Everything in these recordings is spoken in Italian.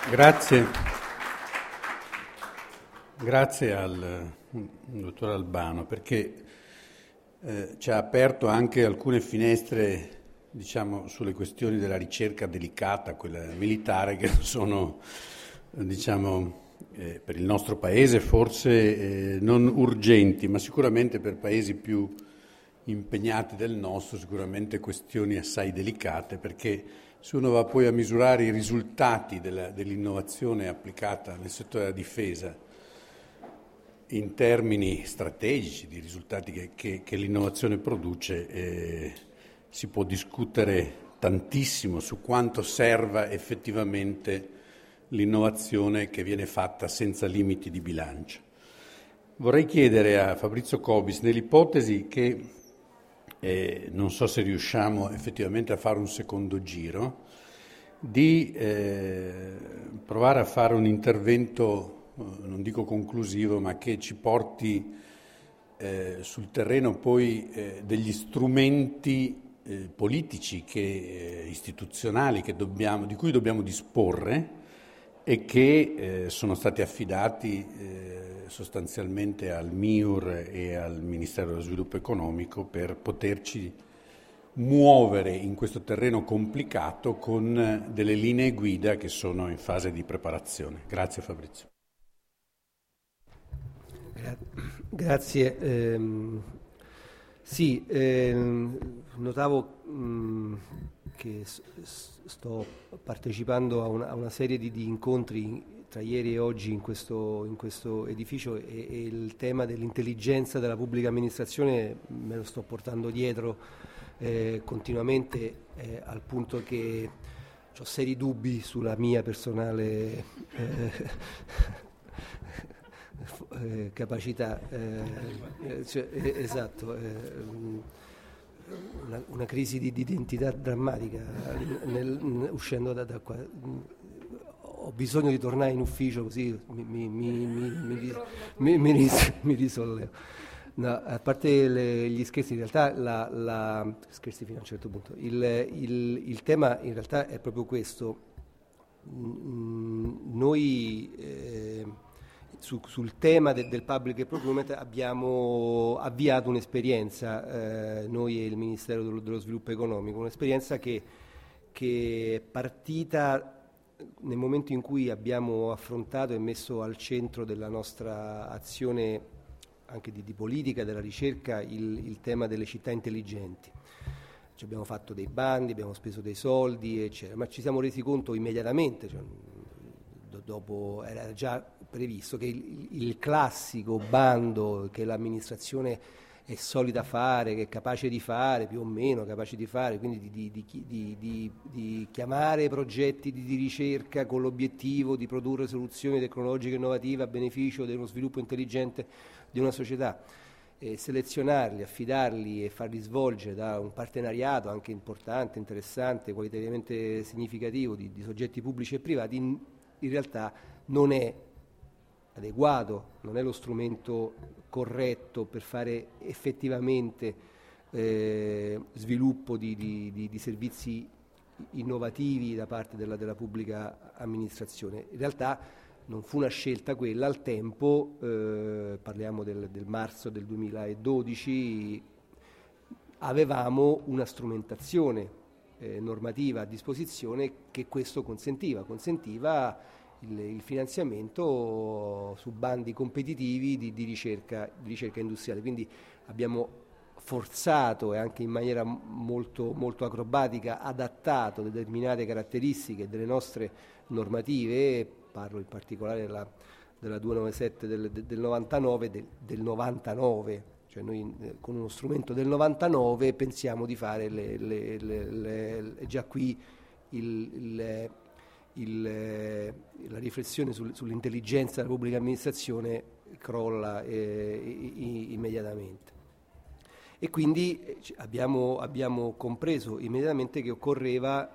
Grazie. Grazie al dottor Albano perché ci ha aperto anche alcune finestre, diciamo, sulle questioni della ricerca delicata, quella militare, che sono, diciamo, per il nostro paese forse non urgenti, ma sicuramente per paesi più impegnati del nostro, sicuramente questioni assai delicate, perché se uno va poi a misurare i risultati dell'innovazione applicata nel settore della difesa in termini strategici, di risultati che l'innovazione produce, si può discutere tantissimo su quanto serva effettivamente l'innovazione che viene fatta senza limiti di bilancio. Vorrei chiedere a Fabrizio Cobis, nell'ipotesi che non so se riusciamo effettivamente a fare un secondo giro, di provare a fare un intervento, non dico conclusivo, ma che ci porti sul terreno poi degli strumenti politici, istituzionali di cui dobbiamo disporre e che sono stati affidati sostanzialmente al MIUR e al Ministero dello Sviluppo Economico per poterci muovere in questo terreno complicato con delle linee guida che sono in fase di preparazione. Grazie Fabrizio. Grazie. Sì, notavo che sto partecipando a una serie di incontri tra ieri e oggi in questo edificio e il tema dell'intelligenza della pubblica amministrazione me lo sto portando dietro continuamente, al punto che ho seri dubbi sulla mia personale capacità, esatto, una crisi di identità drammatica uscendo da qua. Ho bisogno di tornare in ufficio così mi risollevo. No, a parte gli scherzi, in realtà scherzi fino a un certo punto. Il tema in realtà è proprio questo. Noi sul tema del public procurement abbiamo avviato un'esperienza, noi e il Ministero dello Sviluppo Economico, un'esperienza che è partita nel momento in cui abbiamo affrontato e messo al centro della nostra azione anche di politica, della ricerca, il tema delle città intelligenti. Ci abbiamo fatto dei bandi, abbiamo speso dei soldi, eccetera, ma ci siamo resi conto immediatamente, dopo era già previsto, che il classico bando che l'amministrazione è solita fare, che è capace di fare, più o meno capace di fare, quindi di chiamare progetti di ricerca con l'obiettivo di produrre soluzioni tecnologiche innovative a beneficio dello sviluppo intelligente di una società, selezionarli, affidarli e farli svolgere da un partenariato anche importante, interessante, qualitativamente significativo di soggetti pubblici e privati, in realtà non è adeguato, non è lo strumento corretto per fare effettivamente sviluppo di servizi innovativi da parte della pubblica amministrazione. In realtà non fu una scelta quella, al tempo, parliamo del marzo del 2012, avevamo una strumentazione normativa a disposizione che questo consentiva il finanziamento su bandi competitivi di ricerca industriale. Quindi abbiamo forzato e anche in maniera molto, molto acrobatica adattato determinate caratteristiche delle nostre normative, parlo in particolare della 297 del 99, cioè noi con uno strumento del 99 pensiamo di fare già qui la riflessione sull'intelligenza della pubblica amministrazione crolla immediatamente. E quindi abbiamo compreso immediatamente che occorreva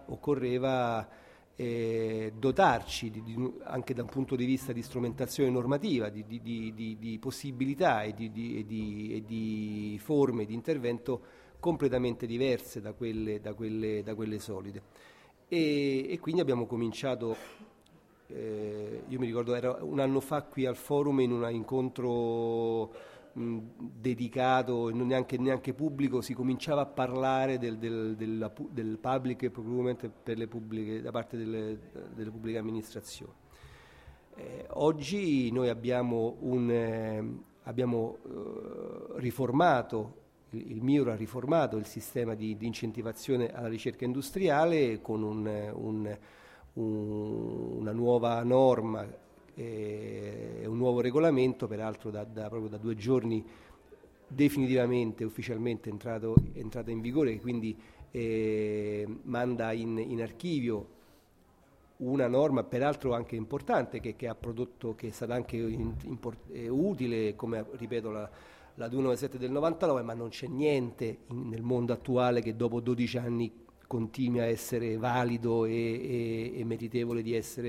dotarci anche da un punto di vista di strumentazione normativa, di possibilità e di forme di intervento completamente diverse da quelle solide. E quindi abbiamo cominciato io mi ricordo, era un anno fa qui al Forum in un incontro dedicato, non neanche pubblico, si cominciava a parlare del public procurement per le pubbliche, da parte delle pubbliche amministrazioni. Oggi noi abbiamo riformato, il MIUR ha riformato il sistema di incentivazione alla ricerca industriale con una nuova norma e un nuovo regolamento, peraltro proprio da 2 giorni definitivamente, ufficialmente entrato in vigore, quindi manda in archivio una norma peraltro anche importante che ha prodotto, che è stata anche utile, come ripeto la 297 del 99, ma non c'è niente nel mondo attuale che dopo 12 anni continui a essere valido e meritevole di essere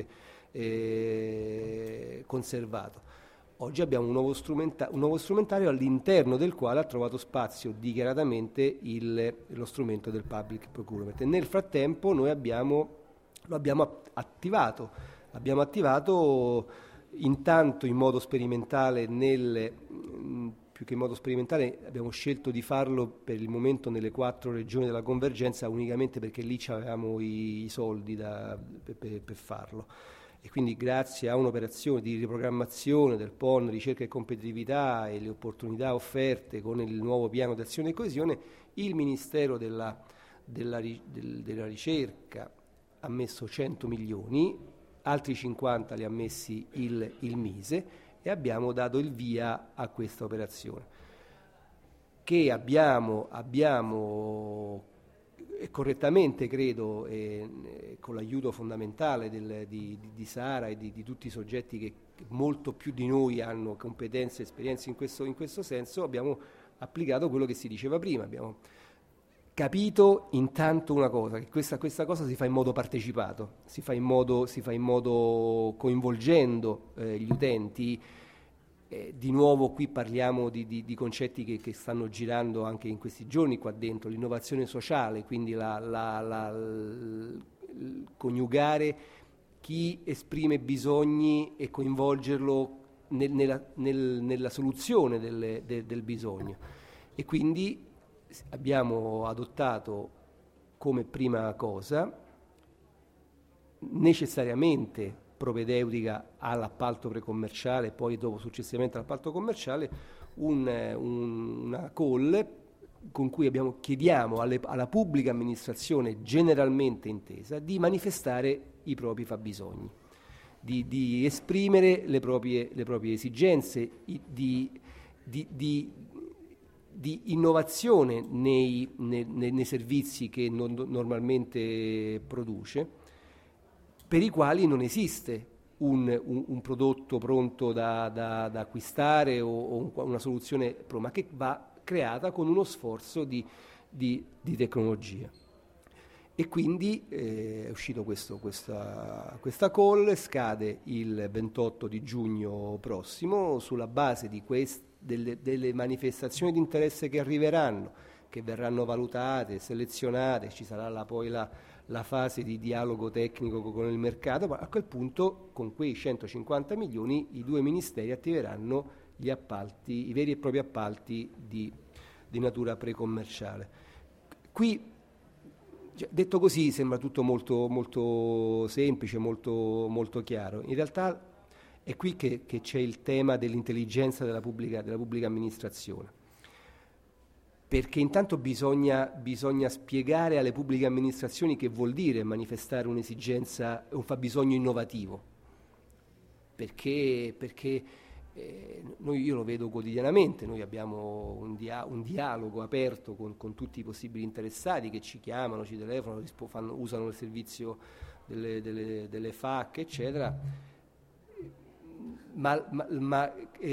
conservato. Oggi abbiamo un nuovo strumentario all'interno del quale ha trovato spazio dichiaratamente lo strumento del public procurement. E nel frattempo noi lo abbiamo attivato intanto in modo sperimentale, più che in modo sperimentale abbiamo scelto di farlo per il momento nelle 4 regioni della convergenza unicamente perché lì avevamo i soldi per farlo. E quindi grazie a un'operazione di riprogrammazione del PON ricerca e competitività e le opportunità offerte con il nuovo piano di azione e coesione, il Ministero della ricerca ha messo 100 milioni, altri 50 li ha messi il Mise e abbiamo dato il via a questa operazione che abbiamo correttamente, credo, con l'aiuto fondamentale di Sara e di tutti i soggetti che molto più di noi hanno competenze e esperienze in questo senso, abbiamo applicato quello che si diceva prima. Abbiamo capito intanto una cosa, che questa cosa si fa in modo partecipato, si fa in modo coinvolgendo gli utenti. Di nuovo qui parliamo di concetti che stanno girando anche in questi giorni qua dentro, l'innovazione sociale, quindi coniugare chi esprime bisogni e coinvolgerlo nella soluzione del bisogno. E quindi abbiamo adottato come prima cosa necessariamente propedeutica all'appalto precommerciale e poi dopo successivamente all'appalto commerciale una call con cui chiediamo alla pubblica amministrazione generalmente intesa di manifestare i propri fabbisogni, di esprimere le proprie esigenze, di innovazione nei servizi che normalmente produce, per i quali non esiste un prodotto pronto da acquistare o una soluzione ma che va creata con uno sforzo di tecnologia. E quindi è uscito questa call, scade il 28 di giugno prossimo, sulla base di delle manifestazioni di interesse che arriveranno, che verranno valutate, selezionate, ci sarà poi la fase di dialogo tecnico con il mercato, ma a quel punto con quei 150 milioni i 2 ministeri attiveranno gli appalti, i veri e propri appalti di natura precommerciale. Qui, detto così, sembra tutto molto, molto semplice, molto, molto chiaro. In realtà è qui che c'è il tema dell'intelligenza della pubblica amministrazione. Perché intanto bisogna spiegare alle pubbliche amministrazioni che vuol dire manifestare un'esigenza, un fabbisogno innovativo. Perché io lo vedo quotidianamente, noi abbiamo un dialogo aperto con tutti i possibili interessati che ci chiamano, ci telefonano, usano il servizio delle FAC, eccetera, ma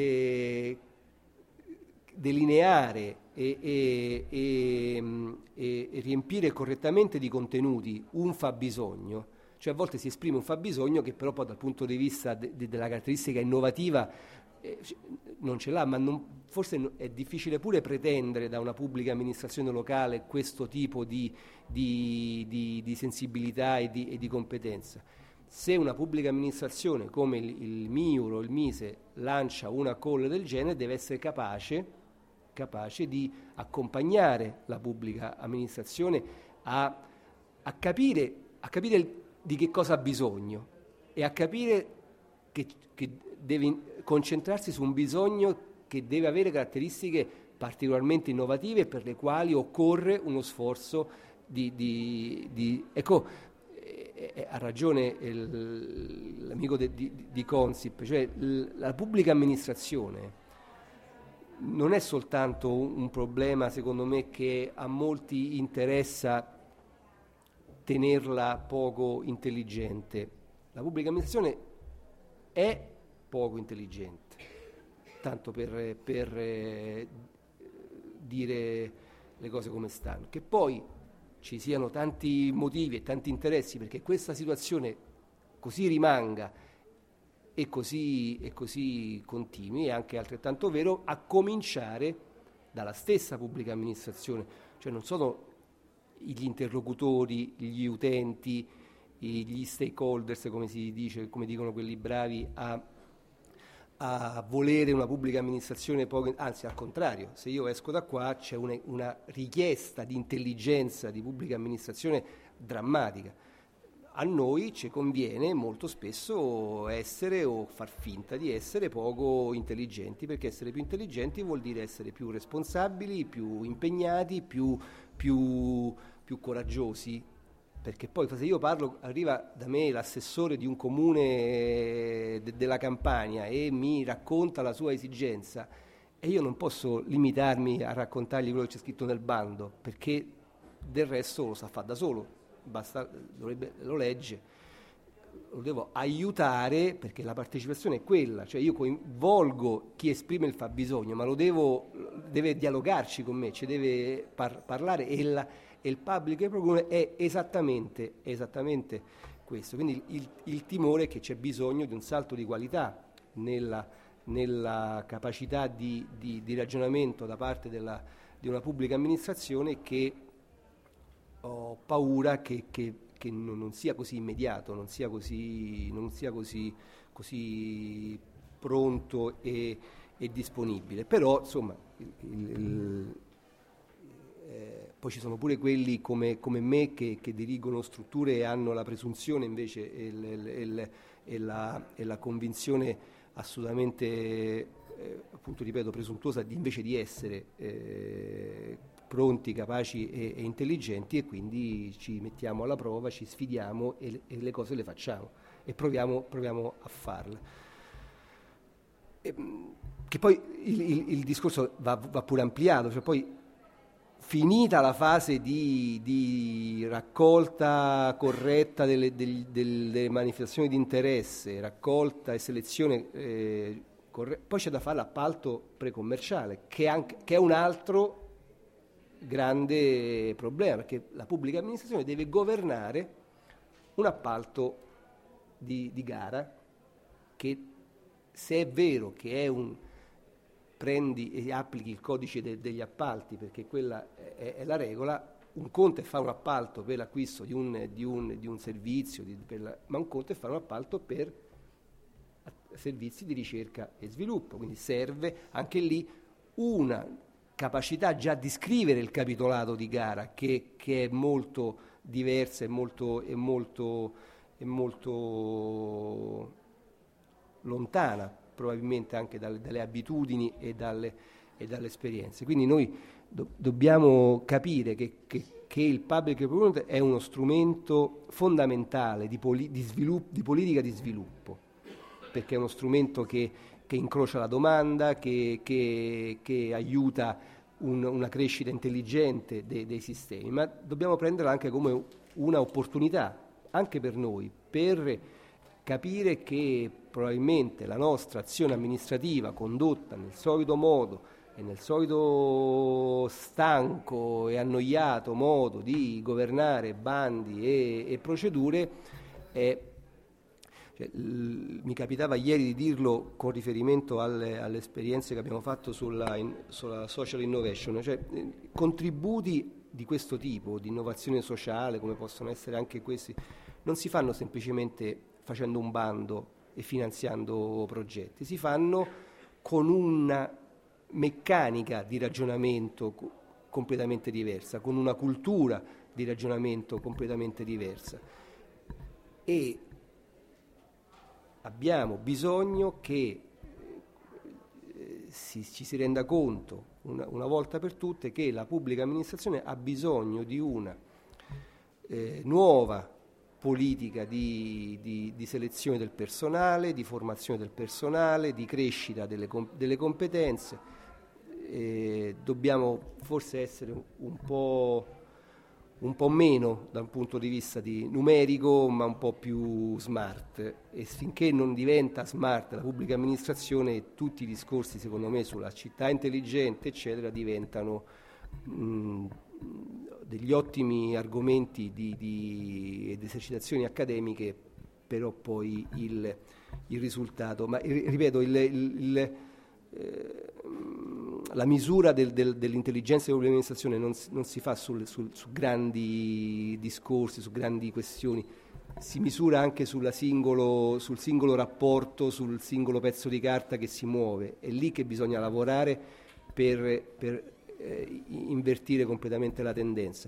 delineare e riempire correttamente di contenuti un fabbisogno, cioè a volte si esprime un fabbisogno che però poi dal punto di vista della caratteristica innovativa non ce l'ha, ma forse è difficile pure pretendere da una pubblica amministrazione locale questo tipo di sensibilità e di competenza. se una pubblica amministrazione come il MIUR o il MISE lancia una call del genere, deve essere capace di accompagnare la pubblica amministrazione a capire di che cosa ha bisogno e a capire che deve concentrarsi su un bisogno che deve avere caratteristiche particolarmente innovative per le quali occorre uno sforzo ecco, ha ragione l'amico di Consip, cioè la pubblica amministrazione non è soltanto un problema, secondo me, che a molti interessa tenerla poco intelligente. La pubblica amministrazione è poco intelligente, tanto per dire le cose come stanno. Che poi ci siano tanti motivi e tanti interessi perché questa situazione così rimanga e così continui è anche altrettanto vero, a cominciare dalla stessa pubblica amministrazione, cioè non sono gli interlocutori, gli utenti, gli stakeholders, come si dice, come dicono quelli bravi, a volere una pubblica amministrazione poco, anzi al contrario, se io esco da qua c'è una richiesta di intelligenza di pubblica amministrazione drammatica. A noi ci conviene molto spesso essere o far finta di essere poco intelligenti, perché essere più intelligenti vuol dire essere più responsabili, più impegnati, più coraggiosi, perché poi se io parlo, arriva da me l'assessore di un comune della Campania e mi racconta la sua esigenza e io non posso limitarmi a raccontargli quello che c'è scritto nel bando, perché del resto lo sa fare da solo. Lo legge, lo devo aiutare perché la partecipazione è quella, cioè io coinvolgo chi esprime il fabbisogno, ma deve dialogarci con me, ci deve parlare e il public program è esattamente questo. Quindi il timore è che c'è bisogno di un salto di qualità nella capacità di ragionamento da parte di una pubblica amministrazione che ho paura che non sia così immediato, non sia così pronto e disponibile. Però, insomma, poi ci sono pure quelli come me che dirigono strutture e hanno la presunzione invece e la convinzione assolutamente, appunto ripeto, presuntuosa invece di essere pronti, capaci e intelligenti, e quindi ci mettiamo alla prova, ci sfidiamo e le cose le facciamo e proviamo a farle. Che poi il discorso va pure ampliato, cioè poi finita la fase di raccolta corretta delle manifestazioni di interesse, raccolta e selezione poi c'è da fare l'appalto precommerciale, che è un altro grande problema, perché la pubblica amministrazione deve governare un appalto di gara che, se è vero che è prendi e applichi il codice degli appalti, perché quella è la regola, un conto è fare un appalto per l'acquisto di un servizio, ma un conto è fare un appalto per servizi di ricerca e sviluppo, quindi serve anche lì una capacità già di scrivere il capitolato di gara che è molto diversa e molto lontana probabilmente anche dalle abitudini e dalle esperienze. Quindi noi dobbiamo capire che il public procurement è uno strumento fondamentale di politica di sviluppo, perché è uno strumento che incrocia la domanda, che aiuta una crescita intelligente dei sistemi, ma dobbiamo prenderla anche come una opportunità, anche per noi, per capire che probabilmente la nostra azione amministrativa condotta nel solito modo e nel solito stanco e annoiato modo di governare bandi e procedure mi capitava ieri di dirlo con riferimento alle esperienze che abbiamo fatto sulla social innovation, cioè contributi di questo tipo, di innovazione sociale, come possono essere anche questi, non si fanno semplicemente facendo un bando e finanziando progetti, si fanno con una meccanica di ragionamento completamente diversa, con una cultura di ragionamento completamente diversa. E abbiamo bisogno che ci si renda conto una volta per tutte che la pubblica amministrazione ha bisogno di una nuova politica di selezione del personale, di formazione del personale, di crescita delle competenze. Dobbiamo forse essere un po' meno da un punto di vista numerico, ma un po' più smart, e finché non diventa smart la pubblica amministrazione, tutti i discorsi secondo me sulla città intelligente eccetera diventano degli ottimi argomenti ed esercitazioni accademiche, però poi il risultato, ma ripeto, la misura dell'intelligenza della pubblica amministrazione non si fa su grandi discorsi, su grandi questioni, si misura anche sul singolo rapporto, sul singolo pezzo di carta che si muove. È lì che bisogna lavorare per invertire completamente la tendenza.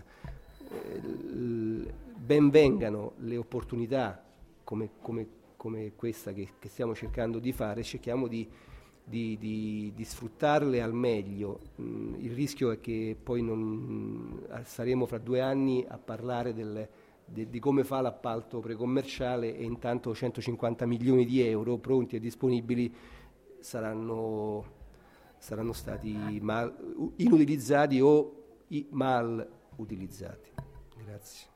Ben vengano le opportunità come questa che stiamo cercando di fare, cerchiamo di sfruttarle al meglio. Il rischio è che poi saremo fra 2 anni a parlare di come fa l'appalto precommerciale e intanto 150 milioni di euro pronti e disponibili saranno stati inutilizzati o mal utilizzati. Grazie.